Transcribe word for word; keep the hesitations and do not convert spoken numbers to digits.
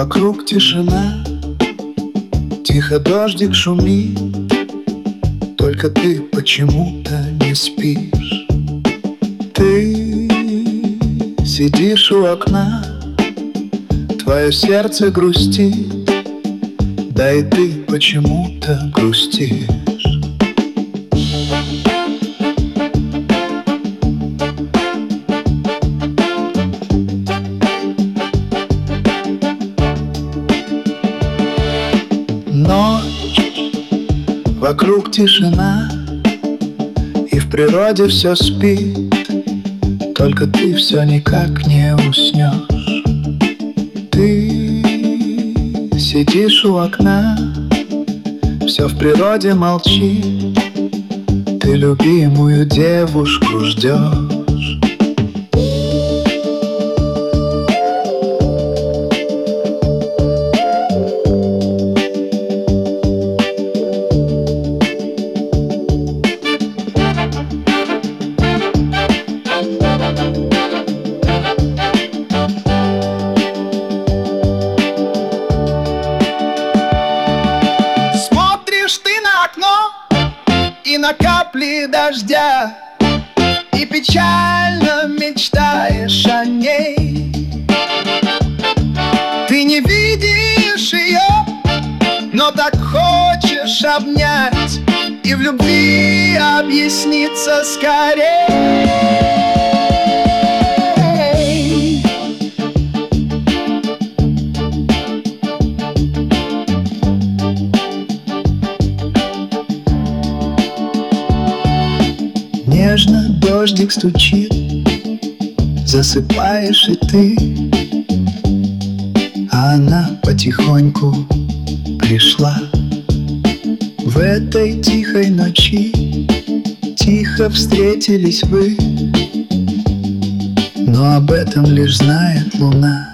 Вокруг тишина, тихо дождик шумит, только ты почему-то не спишь. Ты сидишь у окна, твое сердце грустит, да и ты почему-то грустишь. Ночь, вокруг тишина, и в природе все спит, только ты все никак не уснешь. Ты сидишь у окна, все в природе молчит, ты любимую девушку ждешь. И на капли дождя, и печально мечтаешь о ней. Ты не видишь ее, но так хочешь обнять и в любви объясниться скорей. Нежно дождик стучит, засыпаешь и ты, а она потихоньку пришла. В этой тихой ночи тихо встретились вы, но об этом лишь знает луна.